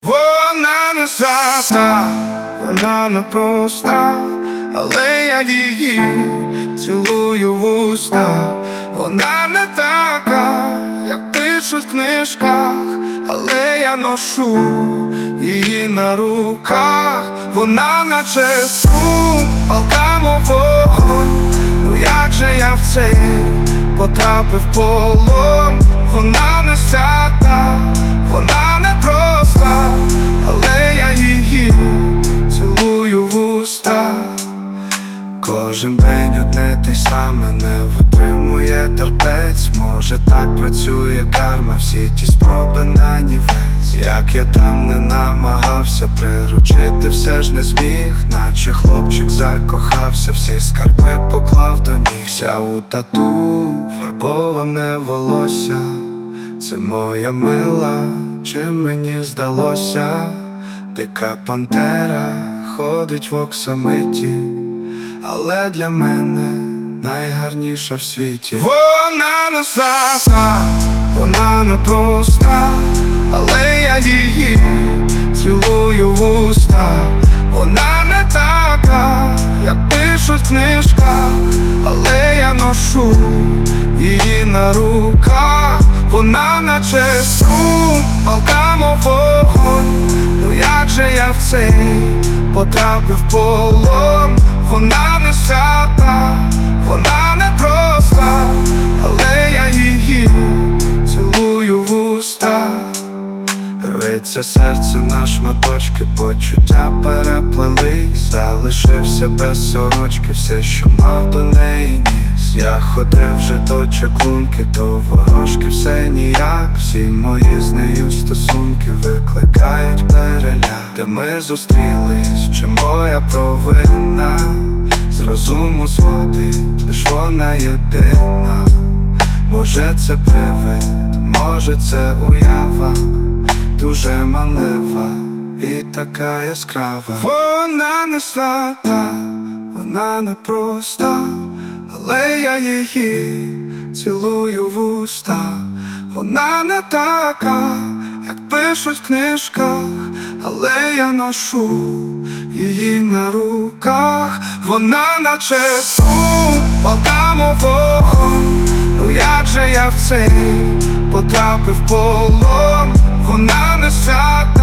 Вона не свята, вона не проста, але я її цілую в уста. Вона не така, як пишуть в книжках, але я ношу її на руках. Вона наче струм, палка мов вогонь. Ну як же я в цей потрапив в полон? Вона не свята, вона не проста, але я її цілую в уста. Кожен день одне те саме, не витримує терпець. Може так працює карма, всі ті спроби на нівець. Як я там не намагався приручити, все ж не зміг. Наче хлопчик закохався, всі скарби поклав до ніг. Вся у тату, фарбоване волосся. Це моя мила, чи мені здалося? Дика пантера ходить в оксамиті, але для мене найгарніша в світі. Вона не свята, вона не проста, але я її цілую в уста. Вона не така, як пишуть в книжках, але я ношу її на руках. Вона наче струм, палка мов вогонь. Ну як же я в цей потрапив в полон? Вона не свята, вона не проста, але я її цілую в уста. Рветься серце на шматочки, почуття переплелись. Залишився без сорочки, все, що мав до неї ніс. Я ходив вже до чаклунки, до ворожки, все ніяк. Всі мої з нею стосунки викликають переляк. Де ми зустрілись, чи моя провина? З розуму зводить, лиш вона єдина. Може це привид, може це уява, дуже манлива і така яскрава. Вона не свята, вона не проста, але я її цілую в уста. Вона не така, як пишуть в книжках, але я ношу її на руках. Вона наче струм, палка мов вогонь. Ну як же я в цей потрапив в полон? Вона не свята,